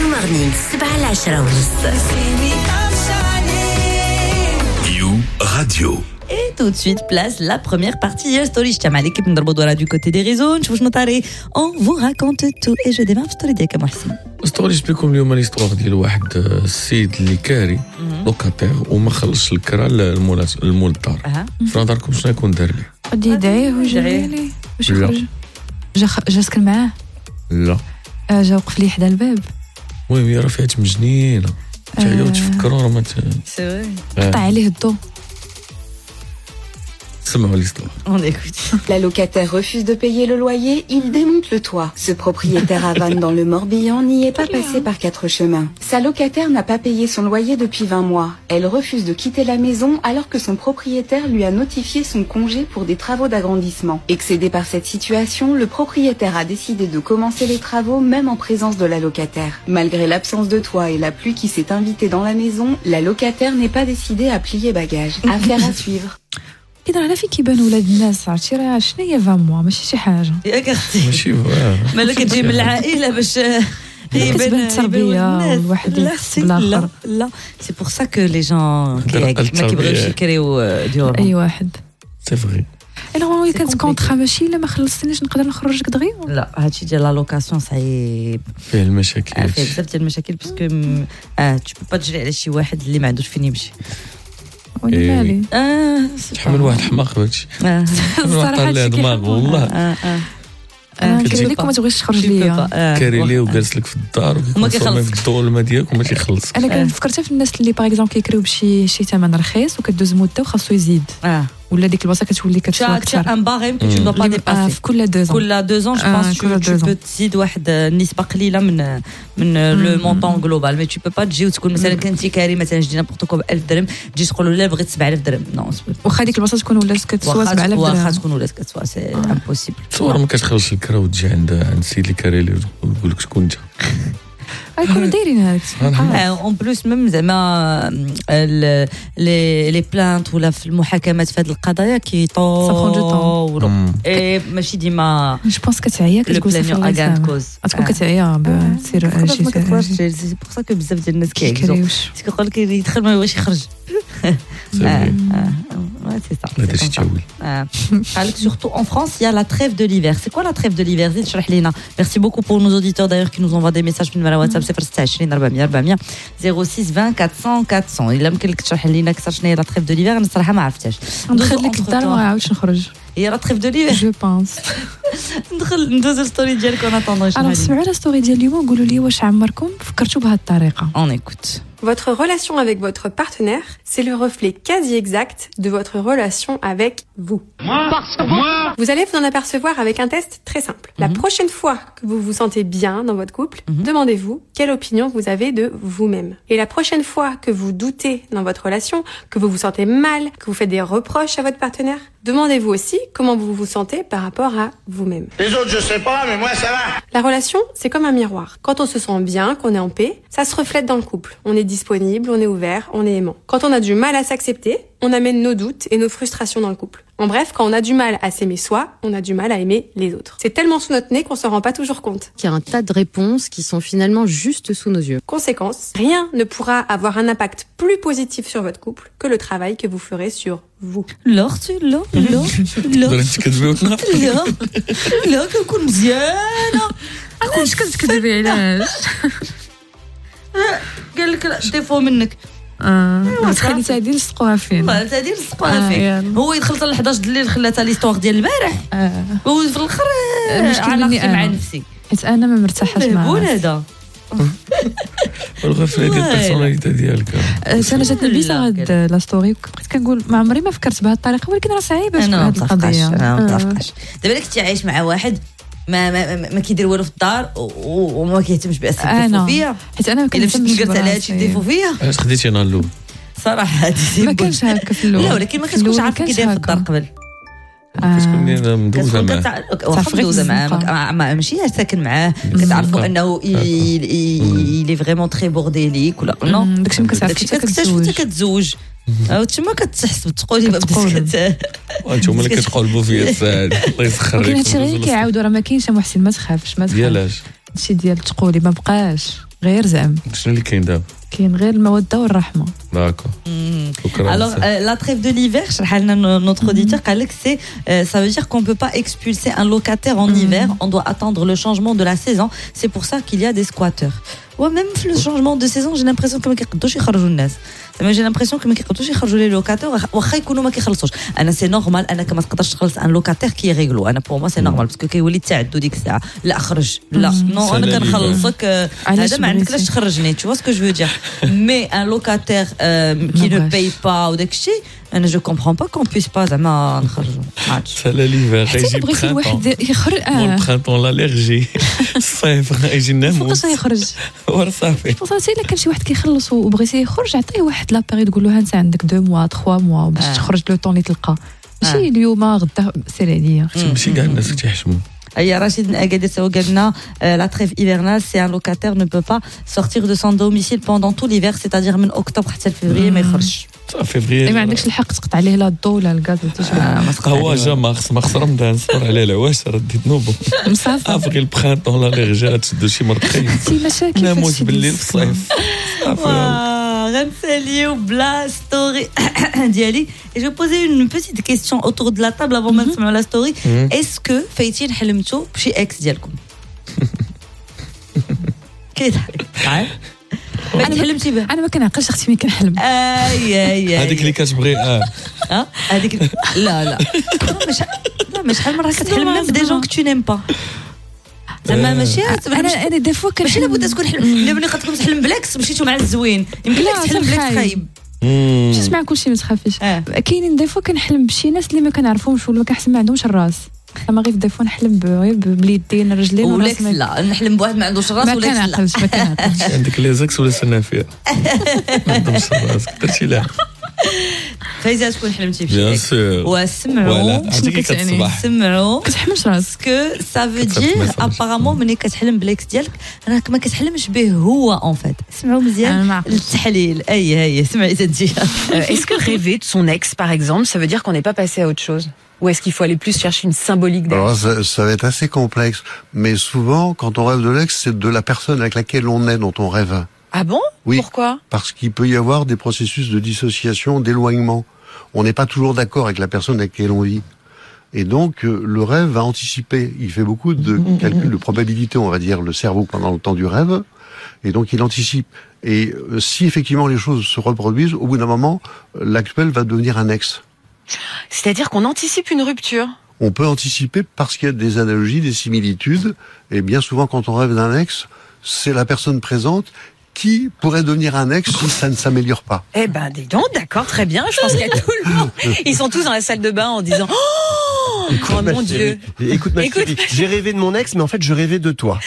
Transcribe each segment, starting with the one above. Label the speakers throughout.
Speaker 1: مورنينغ 7 ل 10 ونص.
Speaker 2: You Radio.
Speaker 3: Et tout de suite, place la première partie de Story. Je tiens à l'équipe de Rabodouala du côté des réseaux. On vous raconte tout. Et je démarre Story ديالك محسن.
Speaker 4: ستوري جبتكم اليوم ليستوار ديال واحد السيد اللي كاري لوكاتير وما خلصش الكرا للمول الدار. في نظركم شنو يكون دار ليه؟
Speaker 5: غادي يدعيه ويجري ليه باش يخرج. جا سكن معاه؟
Speaker 4: لا
Speaker 5: جا وقف ليه حدا الباب.
Speaker 4: المهم راه فيها تمجنينه حتى هي وتفكروا راه ما
Speaker 3: سي
Speaker 5: قطع عليه الضو.
Speaker 3: On écoute.
Speaker 6: La locataire refuse de payer le loyer, il démonte le toit. Ce propriétaire à Vannes dans le Morbihan n'y est pas passé par 4 chemins. Sa locataire n'a pas payé son loyer depuis 20 mois. Elle refuse de quitter la maison alors que son propriétaire lui a notifié son congé pour des travaux d'agrandissement. Excédé par cette situation, le propriétaire a décidé de commencer les travaux même en présence de la locataire. Malgré l'absence de toit et la pluie qui s'est invitée dans la maison, la locataire n'est pas décidée à plier bagages. Affaire à suivre.
Speaker 5: إذا على فين كيبان ولاد الناس عرفتي راه شنو هي 20 موا ماشي شي حاجه
Speaker 3: ياك اختي
Speaker 4: ماشي
Speaker 3: مالك تجي من العائله باش
Speaker 5: يبان التربيه والواحد يحس بالاخر.
Speaker 3: لا سي بور سا كو لي جون ما كيبغيوش يكريو ديورهم
Speaker 5: اي واحد
Speaker 4: سي فري.
Speaker 5: انا هو كانت كونطرا ماشي الا ما خلصتنيش نقدر نخرجك دغيا.
Speaker 3: لا هادشي ديال لا لوكاسيون صعيب
Speaker 4: فيه المشاكل
Speaker 3: فيه بزاف ديال المشاكل باسكو تو بو با تجري على شي واحد اللي ما عندوش فين يمشي.
Speaker 5: وانا مالي
Speaker 4: تحمل واحد حماق هادشي
Speaker 5: الصراحه
Speaker 4: اللي دماغ والله
Speaker 5: كاين ليك ما تبغيش تخرج ليا
Speaker 4: كاري ليه وجالس لك في الدار وما كيخلص في الضو الماء ديالك وما تيخلص.
Speaker 5: انا كنفكرتها في الناس اللي باغ اكزومبل كيكريو بشي ثمن رخيص وكدوز مده وخاصو يزيد ولا ديك البلاصه كتولي كتشوى اكثر.
Speaker 3: ان باريم كو تو با ديباسي
Speaker 5: في كل 2
Speaker 3: كل 2 ans جو بونس تو بو تزيد واحد النسبه قليله من لو مونطون جلوبال مي تو بو با تجي وتكون مثلا كنتي كاري مثلا جدي نابورتو ب 1000 درهم تجي تقول لا بغيت 7000 درهم نو
Speaker 5: واخا ديك البلاصه تكون ولات كتسوى 7000 درهم
Speaker 3: واخا تكون ولات كتسوى سي امبوسيبل.
Speaker 4: تصور ما كتخرجش الكرا وتجي عند السيد اللي كاري ليه ويقول لك شكون انت
Speaker 5: غيكونوا دايرين هذاك
Speaker 3: اون بلوس ميم زعما لي بلانت ولا في المحاكمات في هذه القضايا كيطولوا ماشي ديما
Speaker 5: جو بونس كتعيا كتقول تكون كتعيا بسير
Speaker 3: سي بور سا كو بزاف ديال الناس كيعكسوا كيقول لك يدخل ما يبغيش يخرج. C'est ça. Surtout en France, il y a la trêve de l'hiver. C'est quoi la trêve de l'hiver? Merci beaucoup pour nos auditeurs d'ailleurs qui nous envoient des messages sur WhatsApp 06 20 400 400. إلا ممكن تشرح لنا أكثر شنو هي la trêve de l'hiver؟ أنا الصراحة ما عرفتهاش.
Speaker 5: ندخل لك الدار وما عاودش نخرج.
Speaker 3: هي la trêve de l'hiver.
Speaker 5: Je pense.
Speaker 3: ندوز الستوري ديالك ونطلعوا شنو.
Speaker 5: أنا نسمعوا على ستوري ديال اليوم ونقولوا لي واش عمركم فكرتوا بهذه الطريقة.
Speaker 3: On écoute.
Speaker 7: Votre relation avec votre partenaire, c'est le reflet quasi exact de votre relation avec vous. Vous allez vous en apercevoir avec un test très simple. La prochaine fois que vous vous sentez bien dans votre couple, demandez-vous quelle opinion vous avez de vous-même. Et la prochaine fois que vous doutez dans votre relation, que vous vous sentez mal, que vous faites des reproches à votre partenaire, demandez-vous aussi comment vous vous sentez par rapport à vous-même.
Speaker 8: Les autres, je sais pas, mais moi, ça va.
Speaker 7: La relation, c'est comme un miroir. Quand on se sent bien, qu'on est en paix, ça se reflète dans le couple. On est disponible, on est ouvert, on est aimant. Quand on a du mal à s'accepter, on amène nos doutes et nos frustrations dans le couple. En bref, quand on a du mal à s'aimer soi, on a du mal à aimer les autres. C'est tellement sous notre nez qu'on s'en rend pas toujours compte.
Speaker 9: Il y a un tas de réponses qui sont finalement juste sous nos yeux.
Speaker 7: Conséquence, rien ne pourra avoir un impact plus positif sur votre couple que le travail que vous ferez sur vous.
Speaker 3: لا كنكون مزيانه
Speaker 5: علاش كتكذبي علاش
Speaker 3: قال لك ديفو منك
Speaker 5: تخلي تادي نلصقوها فين
Speaker 3: تادي نلصقوها فين هو يدخل حتى ل 11 الليل خلاتها ليستوار ديال البارح وفي الاخر علاقتي مع نفسي
Speaker 5: حيت انا ما مرتاحاش معاه
Speaker 3: هذا
Speaker 4: والغفله ديال البيرسوناليتي ديالك.
Speaker 5: انا جاتني بيسا هاد لا ستوري بقيت كنقول ما عمري ما فكرت بهذه الطريقه ولكن راه صعيبه
Speaker 3: هاد
Speaker 5: القضيه.
Speaker 3: انا ما متفقاش دابا كنتي عايش مع واحد ما كيدير والو في الدار وما كيهتمش باسئله فيا
Speaker 5: حيت انا ما
Speaker 3: كنتش نقلت على هادشي ديفو فيا.
Speaker 4: علاش خديتي نهار الاول
Speaker 3: صراحه
Speaker 5: ما كانش هكا في الاول.
Speaker 3: لا ولكن ما كتكونش عارف كيدير في الدار قبل
Speaker 4: كتكون مدوزه معاه
Speaker 3: مدوزه معاه ماشي ساكن معاه كتعرفوا انه إلي فريمون تري بورديليك ولا نو
Speaker 5: داكشي ما كتعرفش
Speaker 3: حتى كتزوج تما كتحس تقولي
Speaker 4: بدات وانتم اللي كتقلبوا فيا الساعه الله يسخر لك.
Speaker 5: ولكن هادشي غير كيعاودوا راه ما كاينش محسن ما تخافش
Speaker 4: ديالاش
Speaker 5: هادشي ديال تقولي ما بقاش غير زعم
Speaker 4: شنو اللي كاين دابا
Speaker 5: كاين غير الموده والرحمه.
Speaker 4: D'accord.
Speaker 3: Alors, la trêve de l'hiver, notre auditeur, ça veut dire qu'on ne peut pas expulser un locataire en hiver. On doit attendre le changement de la saison. C'est pour ça qu'il y a des squatteurs. Ouais, même le changement de saison, j'ai l'impression que j'ai l'impression que les locataires c'est normal un locataire qui est réglo. Pour moi c'est normal parce que كيولي تعدوا ديك الساعه لا خرج لا non انا كنخلصك هذا ما عندكلاش تخرجني, tu vois ce que je veux dire. Mais un locataire qui ne paye pas ou داكشي انا je comprends pas qu'on puisse pas زعما نخرجوا.
Speaker 4: C'est l'hiver يجي
Speaker 5: بغيتي الواحد يخرج
Speaker 4: البرينتون l'allergie الصيف يجي ناموس
Speaker 5: فوقاش يخرج
Speaker 4: ورصافي.
Speaker 5: بصح الا كان شي واحد كيخلص وبغيتي يخرج عطيه واحد لا بيريود تقول له انت عندك 2 موا 3 موا باش تخرج لو طون اللي تلقى ماشي اليوم غدا سير عليا.
Speaker 4: ماشي كاع الناس كيحشموا.
Speaker 3: Rachid Agadir Saougadna, la trêve hivernale, c'est un locataire ne peut pas sortir de son domicile pendant tout l'hiver, c'est-à-dire من octobre حتى février ما يخرجش.
Speaker 4: فيفري
Speaker 5: ما عندكش الحق تقطع عليه لا الضو ولا الغاز
Speaker 4: هو جا ما خص رمضان صبر عليه العواش رديت نوبه
Speaker 5: مصافي
Speaker 4: افغي البرينتون لا ليرجي تشدو شي مرتين
Speaker 5: سي مشاكل
Speaker 4: ناموس بالليل في الصيف
Speaker 3: غنساليو بلا ستوري ديالي. Et je vais poser une petite question autour de la table avant de نسمعوا la story. Est-ce que فايتين حلمتوا بشي اكس ديالكم؟ كيضحك
Speaker 5: انا حلمتي به انا ما كنعقلش اختي ملي كنحلم
Speaker 4: هذيك اللي كتبغي
Speaker 3: هذيك لا مش شحال مره كتحلم بدي جون كو تو نيم با زعما ماشي
Speaker 5: انا دي فوا
Speaker 3: ماشي لابد تكون حلم ملي قدكم تحلم بالعكس مشيتو مع الزوين يمكن لك تحلم بالعكس خايب
Speaker 5: ماشي تسمع كلشي ما تخافيش. كاينين دي فوا كنحلم بشي ناس اللي ما كنعرفهمش ولا كنحس ما عندهمش الراس. انا غير دي فوا نحلم باليدين الرجلين
Speaker 3: ولا لا نحلم بواحد ما عندوش راس ولا
Speaker 5: لا ما كنعقلش
Speaker 4: عندك لي زكس ولا سنافيه ما عندهمش راس درتي لا
Speaker 3: فايزه تكون حلمتي بشي وسمعوا سمعوا
Speaker 5: كتحلمش راسك
Speaker 3: كو سا فو دير ابارامون ملي كتحلم بالاكس ديالك راك ما كتحلمش به هو اون فيت. سمعوا مزيان التحليل. هي سمعي تدي.
Speaker 10: Est-ce que rêver de son ex par exemple ça veut dire qu'on n'est pas passé à autre chose? Ou est-ce qu'il faut aller plus chercher une symbolique derrière?
Speaker 11: Alors ça va être assez complexe, mais souvent quand on rêve de l'ex, c'est de la personne avec laquelle on est dont on rêve.
Speaker 10: Ah bon?
Speaker 11: Oui.
Speaker 10: Pourquoi?
Speaker 11: Parce qu'il peut y avoir des processus de dissociation, d'éloignement. On n'est pas toujours d'accord avec la personne avec laquelle on vit. Et donc, le rêve va anticiper. Il fait beaucoup de calculs de probabilité, on va dire, le cerveau pendant le temps du rêve. Et donc, il anticipe. Et si effectivement les choses se reproduisent, au bout d'un moment, l'actuel va devenir un ex.
Speaker 10: C'est-à-dire qu'on anticipe une rupture?
Speaker 11: On peut anticiper parce qu'il y a des analogies, des similitudes. Et bien souvent, quand on rêve d'un ex, c'est la personne présente qui pourrait devenir un ex si ça ne s'améliore pas.
Speaker 10: Eh ben, dis donc, d'accord, très bien. Je pense qu'il y a tout le monde. Ils sont tous dans la salle de bain en disant oh mon Dieu.
Speaker 12: Écoute ma chérie, j'ai rêvé de mon ex, mais en fait, je rêvais de toi.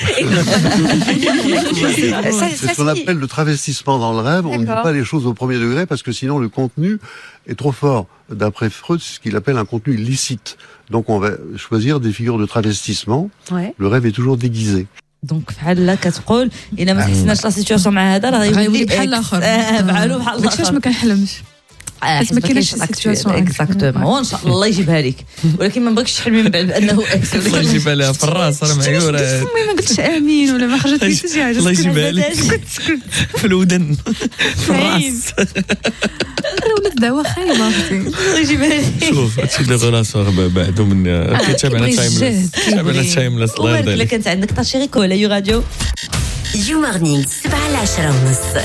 Speaker 11: C'est ce qu'on appelle le travestissement dans le rêve. On ne dit pas les choses au premier degré parce que sinon le contenu est trop fort. D'après Freud, c'est ce qu'il appelle un contenu licite. Donc on va choisir des figures de travestissement. Ouais. Le rêve est toujours déguisé.
Speaker 3: دونك بحال لا كتقول الا ما تحسناش لا سيتوياسيون مع هذا راه غيولي بحال الاخر بحالو بحال الاخر.
Speaker 5: علاش ما كنحلمش حيت ما كاينش سيتوياسيون
Speaker 3: اكزاكتومون وان شاء الله يجيبها لك ولكن ما بغيتش تحلمي من بعد بانه اكس
Speaker 4: الله يجيبها لها في الراس راه معيوره
Speaker 5: المهم ما قلتش امين ولا ما خرجت لي شي حاجه
Speaker 4: الله يجيبها لك في الودن في الراس
Speaker 5: ولات دعوه خايبه اختي
Speaker 3: الله يجيبها لك.
Speaker 4: شوف هادشي اللي غلاصور بعدو من كيتابعنا تايمليس الله يرضي
Speaker 3: عليك. كانت عندك تاشيريكو على يو راديو
Speaker 1: يو مورنينغ 7 ل 10 ونص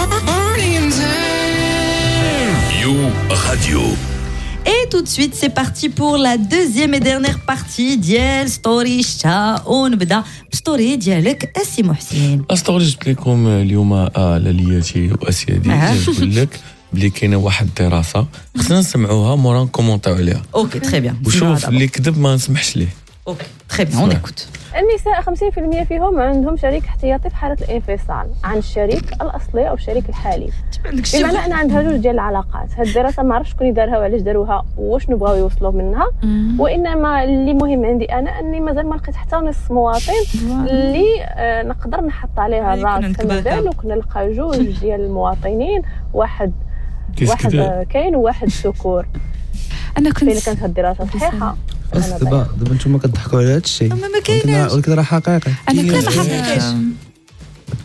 Speaker 2: You Radio.
Speaker 3: Et tout de suite, c'est parti pour la deuxième et dernière partie ديال ستوري شتا ونبدا بستوري ديالك اسي محسن.
Speaker 4: ستوري جبت لكم اليوم لالياتي واسيادي نقول لك بلي كاينه واحد الدراسه خصنا نسمعوها مورا نكومونطيو عليها.
Speaker 3: اوكي تري بيان.
Speaker 4: وشوف اللي كذب ما نسمحش ليه.
Speaker 3: اوكي تري بيان اون ايكوت.
Speaker 13: النساء 50% فيهم عندهم شريك احتياطي في حالة الانفصال عن الشريك الأصلي أو الشريك الحالي. بمعنى أن عندها جوج ديال العلاقات. هاد الدراسة ما عرفتش شكون دارها وعلاش داروها وشنو بغاو يوصلوا منها. وإنما اللي مهم عندي أنا أني مازال ما لقيت حتى نص مواطن اللي نقدر نحط عليها الراس كمثال وكنلقى جوج ديال المواطنين واحد كاين وواحد ذكور.
Speaker 5: أنا كنت
Speaker 13: كانت هاد الدراسة صحيحة.
Speaker 12: دابا نتوما كتضحكوا على هذا الشيء
Speaker 3: ما كايناش
Speaker 12: ولكن راه حقيقي.
Speaker 5: انا كلام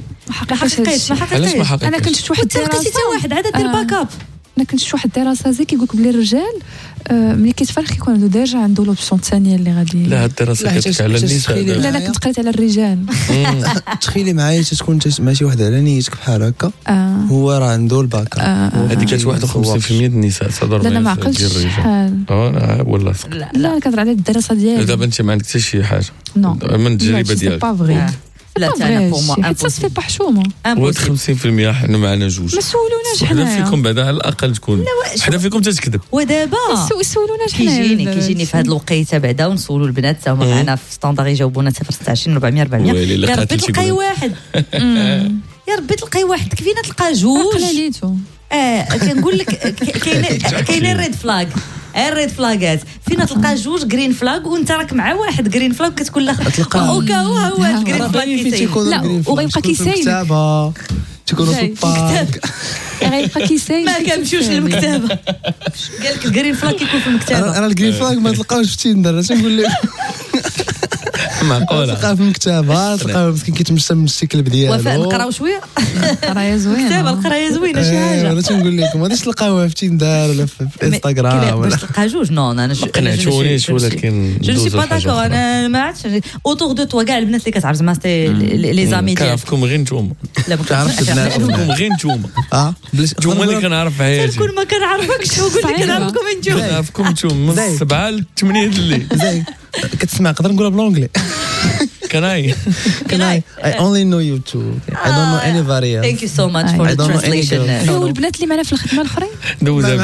Speaker 5: حقيقيش
Speaker 4: علاش ما حقيقيش؟
Speaker 5: انا كنت شفت واحد
Speaker 3: الدراسه حتى واحد عاد دير باك اب.
Speaker 5: انا كنت شفت واحد الدراسه زي كيقول لك بلي الرجال ملي كيتفرخ كيكون عنده ديجا عنده لوبسيون الثانيه اللي غادي.
Speaker 4: لا الدراسه كتحكي على النساء.
Speaker 5: لا انا كنت قريت على الرجال.
Speaker 14: تخيلي معايا تكون ماشي واحد على نيتك بحال هكا هو راه عنده الباك
Speaker 4: هذيك كانت 51% النساء صدر.
Speaker 5: لا انا ما عقلتش شحال.
Speaker 4: ولا
Speaker 5: لا كنهضر على الدراسه ديالي.
Speaker 4: دابا انت ما عندك حتى شي حاجه من التجربه ديالك.
Speaker 3: لا انا بوما
Speaker 5: حتى سي با حشومه.
Speaker 4: و 50% حنا معنا جوج.
Speaker 5: ما سولوناش
Speaker 4: حنا فيكم بعدا على الاقل تكون حنا فيكم تتكذب.
Speaker 3: ودابا
Speaker 5: سولوناش حنا
Speaker 3: كيجيني في هذه الوقيته بعدا ونسولوا البنات حتى هما معنا في ستاندار يجاوبونا 026 400 400. يا ربي تلقاي واحد يا ربي تلقاي واحد كفينا تلقى جوج
Speaker 5: قلاليتو.
Speaker 3: كنقول لك كاين الريد فلاغ الريد فلاغات فينا تلقى جوج جرين فلاغ وانت راك مع واحد جرين فلاغ كتقول له اوكا هو الجرين فلاغ كيسير.
Speaker 5: لا وغيبقى كيسايل
Speaker 14: كتابه تكونوا في البارك
Speaker 5: غيبقى كيسايل
Speaker 3: ما كنمشيوش للمكتبه. قال لك الجرين فلاغ كيكون في المكتبه.
Speaker 14: انا الجرين فلاغ ما تلقاوش في تيندر اش نقول لك.
Speaker 4: معقوله
Speaker 14: تلقاه في المكتبه تلقاه مسكين كيتمشى من السيكل ديالو.
Speaker 3: وفاء نقراو شويه
Speaker 5: القرايه زوينه.
Speaker 3: كتابه القرايه زوينه شي حاجه.
Speaker 14: انا تنقول لكم ما غاديش تلقاوها في تيندر ولا في انستغرام
Speaker 3: باش تلقى جوج. نو انا
Speaker 4: قنعتونيش ولكن
Speaker 3: جو سي با داكور. انا ما عرفتش اوتور دو توا كاع البنات اللي كتعرف زعما لي زامي ديالك
Speaker 4: كنعرفكم غير نتوما.
Speaker 3: لا ما
Speaker 4: كنعرفكم غير نتوما. نتوما اللي كنعرف في حياتي.
Speaker 3: كون ما كنعرفكش وقول لي كنعرفكم انتوما.
Speaker 4: كنعرفكم نتوما من 7 ل 8 الليل.
Speaker 14: كتسمع نقدر نقولها بالونجلي.
Speaker 4: Can
Speaker 14: I only know you two. I don't know anybody else.
Speaker 3: Thank you so much for the translation.
Speaker 5: والبنات اللي معنا في الخدمه الاخرين
Speaker 4: دوزها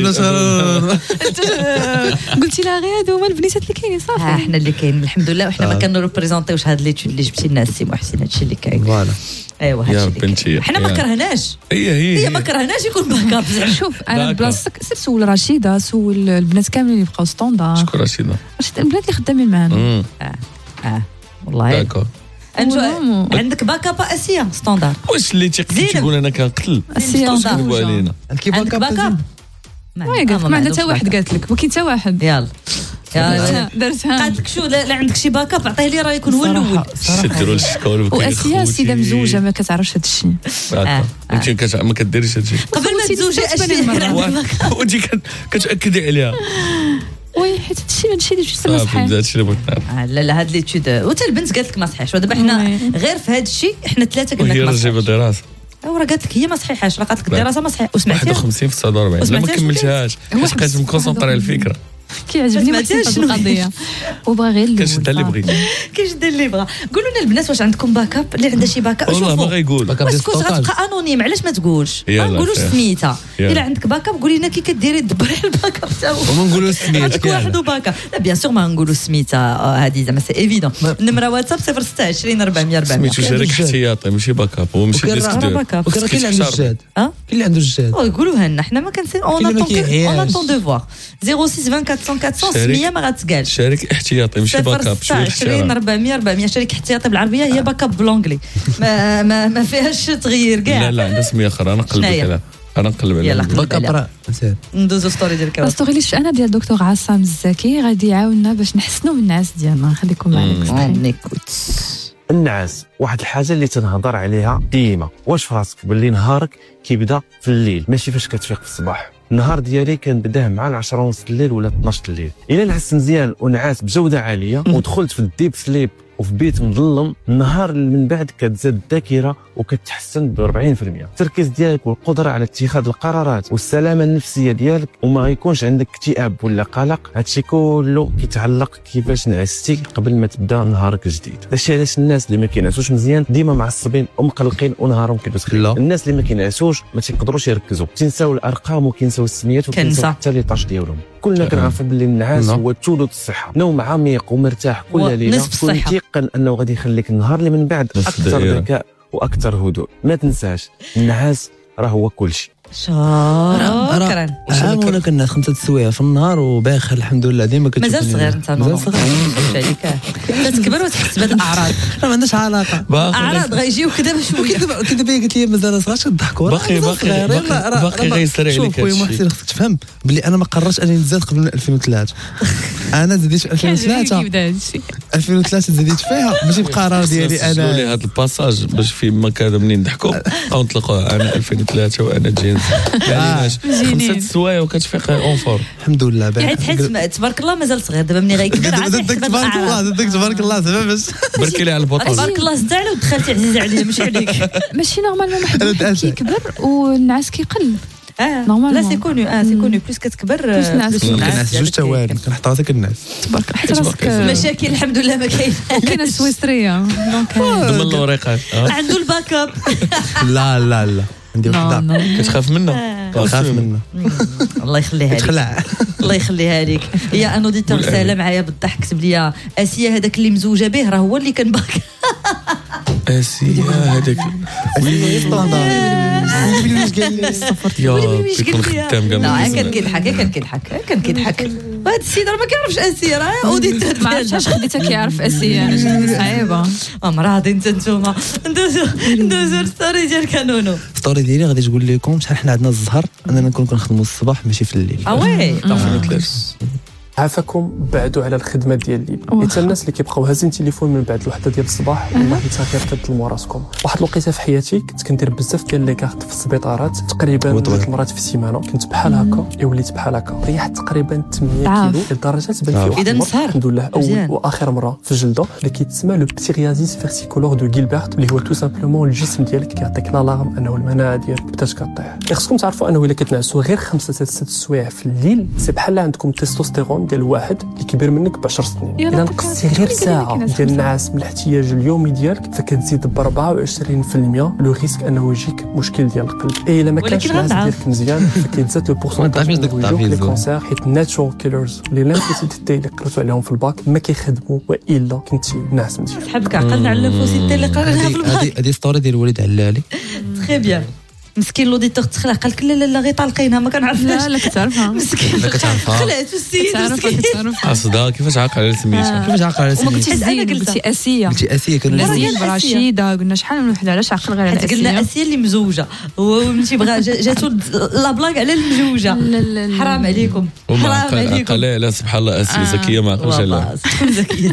Speaker 5: قلتي لها غير هادو هما البنيتات اللي كاينين صافي.
Speaker 3: احنا اللي كاين الحمد لله وحنا ما كنريبريزونطيوش هاد ليتود اللي جبتي لنا السي محسن. هادشي اللي كاين.
Speaker 14: فوالا
Speaker 3: ايوا هادشي حنا ما كرهناش. هي ما كرهناش يكون باك اب.
Speaker 5: شوف انا بلاصتك سير سول رشيده سول البنات كاملين اللي بقاو ستوندار.
Speaker 4: شكون رشيده
Speaker 5: البنات اللي خدامين معنا.
Speaker 3: والله
Speaker 4: داكور.
Speaker 3: عندك باك اب اسيا ستوندار.
Speaker 4: واش اللي تيقول انا كنقتل
Speaker 3: ستوندار
Speaker 14: علينا
Speaker 3: عندك باك اب.
Speaker 5: ما قالت ما عندها حتى واحد قالت لك ما كاين حتى واحد.
Speaker 3: يلا
Speaker 5: درتها
Speaker 3: قالت لك شو لا عندك شي باك اب عطيه لي راه يكون هو الاول.
Speaker 4: شدروا الشكول
Speaker 5: واسيا سيده مزوجه ما كتعرفش هذا الشيء.
Speaker 4: انت ما كديريش هذا الشيء
Speaker 3: قبل ما تزوجي اشي
Speaker 4: وانت كتاكدي عليها.
Speaker 5: وي حيت هادشي اللي جوست ما صحيح.
Speaker 4: هادشي اللي بغيت نعرف.
Speaker 3: لا هاد ليتود وتا البنت قالت لك ما صحيحش. ودابا حنا غير في هاد الشيء حنا ثلاثه قلنا لك ما صحيحش.
Speaker 4: وهي دراسه
Speaker 3: راه قالت لك هي ما صحيحاش. راه قالت لك الدراسه ما صحيح. وسمعتي
Speaker 4: 51 في 49 لا ما كملتهاش حيت بقيت مكونسونطري على الفكره.
Speaker 5: كيعجبني ما تنساش القضيه وبغى غير اللي
Speaker 4: كنشد اللي بغيت
Speaker 3: كنشد اللي بغى. قولوا لنا البنات واش عندكم باك اب اللي عندها شي باك اب.
Speaker 4: والله ما غايقول
Speaker 3: اسكت غتبقى انونيم. علاش ما تقولش ما نقولوش سميتها. الا عندك باك اب قولي لنا كي كديري دبري الباك اب تا هو
Speaker 14: وما نقولوا سميتها.
Speaker 3: عندك واحد باك اب. لا بيان سور ما نقولوا سميتها. هذه زعما سي ايفيدون. النمره واتساب 026 400 400.
Speaker 4: سميتو شريك احتياطي ماشي باك اب. هو ماشي ديسك دو.
Speaker 14: وكان كاين اللي عنده الجهاد. كاين اللي عنده الجهاد.
Speaker 3: يقولوها لنا حنا ما كنسين اون اتون دو فوار 06 24 400 ما غاتقالش.
Speaker 4: شريك احتياطي ماشي باك اب.
Speaker 3: 20 400 400 شريك احتياطي بالعربيه هي باك اب بالانجلي. ما فيهاش تغيير كاع.
Speaker 4: لا عندها سميه اخرى. انا نقلب عليها
Speaker 3: باك اب. ندوزو ستوري ديال كاع.
Speaker 5: ستوري اللي انا ديال الدكتور عصام الزكي غادي يعاوننا باش نحسنوا من النعاس ديالنا. خليكم معنا.
Speaker 15: النعاس واحد الحاجه اللي تنهضر عليها ديما. واش في راسك باللي نهارك كيبدا في الليل ماشي فاش كتفيق في الصباح. النهار ديالي كنبداه مع 10:30 الليل ولا 12 الليل. الا نعست مزيان ونعاس بجوده عاليه ودخلت في الديب سليب وفي بيت مظلم النهار من بعد كتزاد الذاكره وكتحسن ب 40%. التركيز ديالك والقدره على اتخاذ القرارات والسلامه النفسيه ديالك وما غيكونش عندك اكتئاب ولا قلق. هادشي كله كيتعلق كيفاش نعستي قبل ما تبدا نهارك جديد. داكشي علاش الناس اللي ما كينعسوش مزيان ديما معصبين ومقلقين ونهارهم كيدوز خير. الناس اللي ما كينعسوش ما تيقدروش يركزوا. تنساو الارقام وكينساو السميات وكينساو حتى لي طاش ديالهم. كلنا كنعرفوا باللي النعاس هو ثلث الصحه. نوم عميق ومرتاح كل ليله كون تيقن انه غادي يخليك النهار اللي من بعد اكثر ذكاء واكثر هدوء. ما تنساش النعاس راه هو كل شيء.
Speaker 3: شكرا.
Speaker 14: وانا كنا 5 سوايع في النهار وباخر الحمد لله ديما كتشوف.
Speaker 3: مازال صغير انت. مازال صغير تكبر وتحس بهذه الاعراض.
Speaker 14: ما عندهاش علاقه.
Speaker 3: اعراض غيجيو كذا بشويه.
Speaker 14: كذا قلت لي مازال صغير تضحكوا.
Speaker 4: باقي غيسرع عليك.
Speaker 14: شوف خويا محسن خصك تفهم بلي انا ما قررتش انني نزاد قبل من 2003. انا زديت في 2003
Speaker 5: كيبدا هادشي
Speaker 14: 2003 زديت فيها ماشي بقرار ديالي
Speaker 4: انا
Speaker 14: انا
Speaker 4: لي هذا الباساج باش في مكان منين نضحكوا بقاو نطلقوها انا 2003 وانا جينز يعني 5 سوايع وكتفيق اون فور
Speaker 14: الحمد لله
Speaker 3: يعني تحس تبارك الله مازال صغير دابا ملي غيكبر عاد
Speaker 14: تبارك الله تبارك الله زعما باش
Speaker 4: بركي لي على البطل
Speaker 3: تبارك الله زعل ودخلتي عزيزه عليا ماشي عليك
Speaker 5: ماشي نورمالمون واحد كيكبر والنعاس كيقل
Speaker 3: لا سي كونو سي كونو بلوس كتكبر
Speaker 5: بلوس
Speaker 14: الناس جوج توالي كنحط راسك الناس
Speaker 5: تبارك حيت راسك
Speaker 3: مشاكل الحمد لله ما
Speaker 5: كاينه السويسريه دونك
Speaker 4: ضمن الوريقات
Speaker 3: عنده الباك اب
Speaker 14: لا لا لا عندي وحده
Speaker 4: كتخاف منها
Speaker 14: خاف منها
Speaker 3: الله يخليها لك الله يخليها لك هي ان اوديتور ساله معايا بالضحك كتب لي اسيا هذاك اللي مزوجه به راه هو اللي كان باك
Speaker 4: اسيا هذاك
Speaker 14: وي ستاندار
Speaker 4: يا بيكون خدام كاع
Speaker 3: لا كان كيضحك هذا السيد راه ما كيعرفش اسيا راه اوديتور
Speaker 5: ما عرفتش اش خديتها كيعرف اسيا انا جاتني صعيبه
Speaker 3: مراد انت نتوما ندوزو الستوري ديال كانونو
Speaker 14: الستوري ديالي غادي تقول لكم شحال حنا عندنا الزهر اننا نكون كنخدموا الصباح ماشي في الليل
Speaker 3: وي
Speaker 16: عافاكم بعدوا على الخدمه ديال الليل حيت الناس اللي كيبقاو هازين التليفون من بعد الوحده ديال الصباح والله حتى كتظلموا راسكم. واحد الوقيته في حياتي كنت كندير بزاف ديال لي كارت في السبيطارات تقريبا 3 مرات في السيمانه كنت بحال هكا وليت بحال هكا ريحت تقريبا 8 كيلو لدرجه تبان فيه واحد المره الحمد لله اول واخر مره في الجلده اللي كيتسمى لو بتيريازيس فيرسيكولور دو غيلبرت اللي هو تو سامبلومون الجسم ديالك كيعطيك لالارم انه المناعه ديالك بدات كطيح. خصكم تعرفوا انه الا كتنعسوا غير 5 حتى 6 سوايع في الليل سي بحال عندكم التستوستيرون ديال واحد كبير منك ب10 سنين. الا نقصتي غير ساعه ديال النعاس من الاحتياج اليومي ديالك فكتزيد ب 24% لو ريسك انه يجيك مشكل ديال القلب. الا ما كانش النعاس ديالك مزيان فكيتزاد لو بورسونتاج ديال الكونسير حيت ناتشورال كيلرز اللي لانفوسيتي اللي قريتو عليهم في الباك ما كيخدموا والا كنتي ناعس مزيان.
Speaker 3: صحابك عقلنا على الانفوسيتي اللي قريناها في الباك.
Speaker 14: هذه ستوري ديال الوالد علالي
Speaker 3: تري بيان مسكين لوديتور تخلع قال لك لا غير طالقينها ما كنعرفهاش.
Speaker 5: لا كتعرفها
Speaker 3: مسكين
Speaker 14: كتعرفها
Speaker 3: خلعتو السيد
Speaker 5: كتعرفها
Speaker 4: اصلا كيفاش عاقل على سميتها
Speaker 14: كيفاش عاقل على
Speaker 5: سميتها قلتي زين قلتي اسيه
Speaker 14: كانوا
Speaker 5: زين برشيده قلنا شحال من وحده علاش عقل غير على اسيه
Speaker 3: قلنا اسيه اللي مزوجه ومشي بغا جاتو لا بلاك على المزوجه حرام عليكم حرام عليكم
Speaker 4: لا سبحان الله اسيه ذكيه ما عقلش عليها
Speaker 3: ذكيه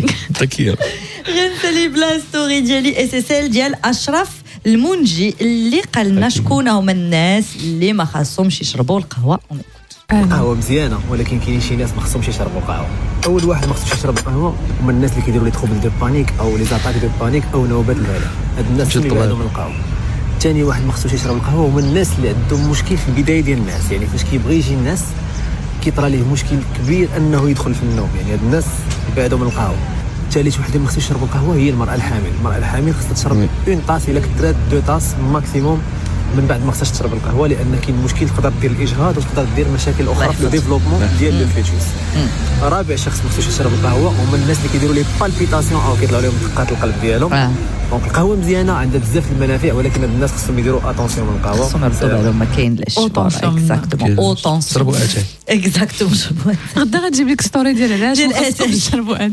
Speaker 3: ذكيه غنسالي بلا ستوري ديالي اس اس ال ديال اشرف المنجي اللي قالنا شكون هما الناس اللي ما خاصهمش يشربوا القهوه.
Speaker 17: القهوه مزيانه ولكن كاينين شي ناس ما خاصهمش يشربوا القهوه. اول واحد ما خصوش يشرب القهوه هما الناس اللي كيديروا لي تروبل دو بانيك او لي زاتاك دو بانيك او نوبات الهلع. هاد الناس اللي بعدوا من القهوه. ثاني واحد ما خصوش يشرب القهوه هما الناس اللي عندهم مشكل في البدايه ديال الناس يعني فاش كيبغي يجي الناس كيطرى ليه مشكل كبير انه يدخل في النوم يعني هاد الناس بعدوا من القهوه. ثالث وحده ما خصوش يشربوا القهوه هي المراه الحامل خصها تشرب اون طاس الا كثرات دو طاس ماكسيموم من بعد ما خصهاش تشرب القهوه لان كاين مشكل تقدر دير الاجهاض وتقدر دير مشاكل اخرى في الديفلوبمون ديال لو فيتوس. رابع شخص ما خصوش يشرب القهوه هما الناس اللي كيديروا لي بالبيتاسيون او كيطلعوا لهم دقات القلب ديالهم. دونك القهوه مزيانه عندها بزاف المنافع ولكن هاد الناس خصهم يديروا اتونسيون من القهوه
Speaker 3: خصهم يردوا بالهم ما كاينلاش اكزاكتومون اوتونسيون
Speaker 14: شربوا اتاي
Speaker 3: اكزاكتومون
Speaker 5: غدا غتجيب لك ستوري ديال علاش خصهم يشربوا اتاي